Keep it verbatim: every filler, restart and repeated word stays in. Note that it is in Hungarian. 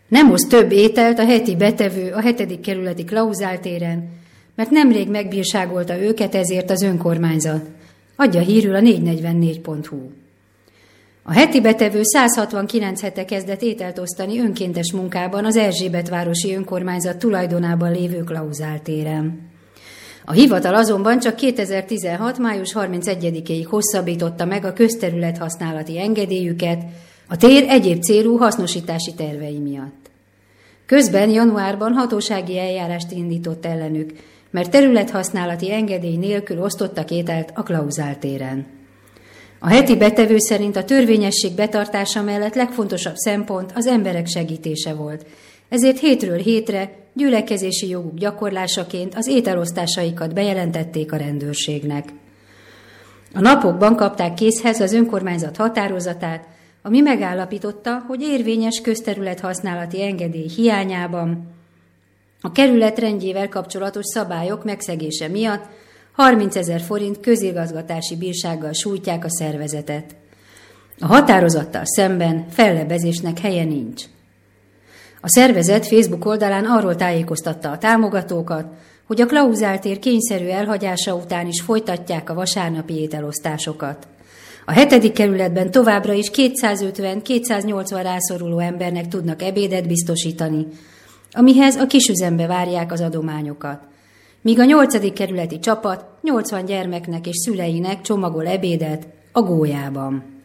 Nem hoz több ételt a heti betevő a hetedik kerületi Klauzál téren, mert nemrég megbírságolta őket ezért az önkormányzat. Adja hírül a négyszáznegyvennégy pont hu. A heti betevő száz hatvankilenc hete kezdett ételt osztani önkéntes munkában az Erzsébetvárosi önkormányzat tulajdonában lévő Klauzál téren. A hivatal azonban csak kétezer-tizenhat. május harmincegyedikéig hosszabbította meg a közterület használati engedélyüket a tér egyéb célú hasznosítási tervei miatt. Közben januárban hatósági eljárást indított ellenük, mert területhasználati engedély nélkül osztottak ételt a Klauzál téren. A heti betevő szerint a törvényesség betartása mellett legfontosabb szempont az emberek segítése volt, ezért hétről hétre gyülekezési joguk gyakorlásaként az ételosztásaikat bejelentették a rendőrségnek. A napokban kapták készhez az önkormányzat határozatát, ami megállapította, hogy érvényes közterület használati engedély hiányában a kerület rendjével kapcsolatos szabályok megszegése miatt harmincezer forint közigazgatási bírsággal sújtják a szervezetet. A határozattal szemben fellebbezésnek helye nincs. A szervezet Facebook oldalán arról tájékoztatta a támogatókat, hogy a Klauzál tér kényszerű elhagyása után is folytatják a vasárnapi ételosztásokat. A hetedik kerületben továbbra is kétszázötven-kétszáznyolcvan rászoruló embernek tudnak ebédet biztosítani, amihez a kisüzembe várják az adományokat, míg a nyolcadik kerületi csapat nyolcvan gyermeknek és szüleinek csomagol ebédet a Gólyában.